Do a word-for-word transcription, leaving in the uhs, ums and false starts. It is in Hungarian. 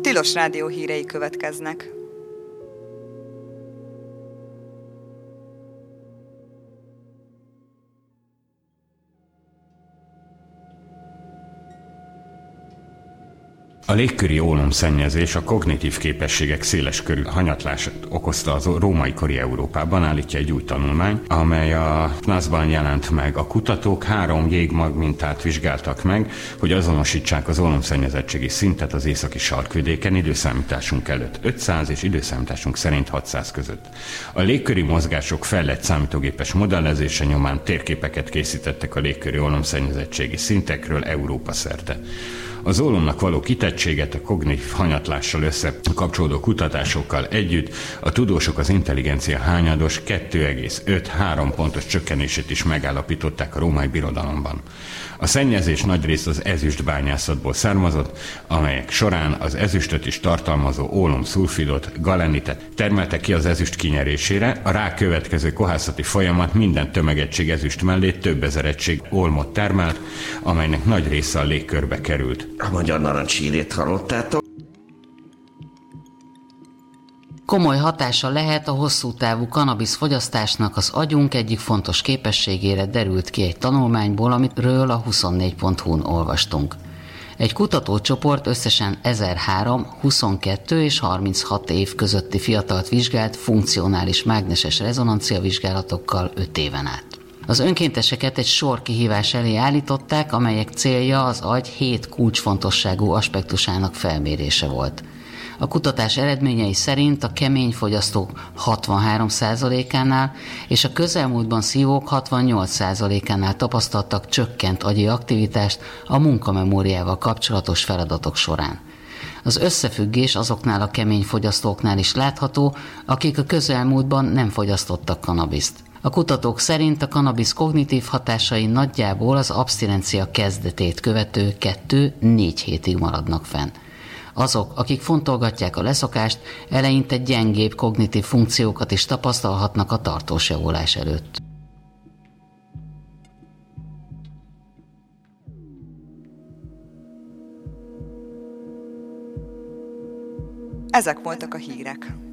Tilos Rádió hírei következnek. A légköri ólomszennyezés a kognitív képességek széleskörű hanyatlását okozta az római kori Európában, állítja egy új tanulmány, amely a nászban jelent meg. A kutatók három jégmag mintát vizsgáltak meg, hogy azonosítsák az ólomszennyezettségi szintet az északi sarkvidéken időszámításunk előtt ötszáz és időszámításunk szerint hatszáz között. A légköri mozgások fejlett számítógépes modellezése nyomán térképeket készítettek a légköri ólomszennyezettségi szintekről Európa szerte. Az ólomnak való kitettséget a kognitív hanyatlással összekapcsolódó kutatásokkal együtt a tudósok az intelligencia hányados kettő egész öt-három pontos csökkenését is megállapították a római birodalomban. A szennyezés nagyrészt az ezüstbányászatból származott, amelyek során az ezüstöt is tartalmazó ólomszulfidot, galenitet termeltek ki az ezüst kinyerésére, a rá következő kohászati folyamat minden tömeegység ezüst mellé több ezer egység ólmot termelt, amelynek nagy része a légkörbe került. A magyar narancshírét hallottátok? Komoly hatása lehet a hosszú távú kannabisz fogyasztásnak az agyunk egyik fontos képességére, derült ki egy tanulmányból, amiről a huszonnégy pont hu-n olvastunk. Egy kutatócsoport összesen ezerhárom, huszonkettő és harminchat év közötti fiatalt vizsgált funkcionális mágneses rezonancia vizsgálatokkal öt éven át. Az önkénteseket egy sor kihívás elé állították, amelyek célja az agy hét kulcsfontosságú aspektusának felmérése volt. A kutatás eredményei szerint a kemény fogyasztók hatvanhárom százalékánál és a közelmúltban szívók hatvannyolc százalékánál tapasztaltak csökkent agyi aktivitást a munkamemóriával kapcsolatos feladatok során. Az összefüggés azoknál a kemény fogyasztóknál is látható, akik a közelmúltban nem fogyasztottak kannabiszt. A kutatók szerint a kannabisz kognitív hatásai nagyjából az abszinencia kezdetét követő kettő-négy hétig maradnak fenn. Azok, akik fontolgatják a leszokást, eleinte gyengébb kognitív funkciókat is tapasztalhatnak a tartós javulás előtt. Ezek voltak a hírek.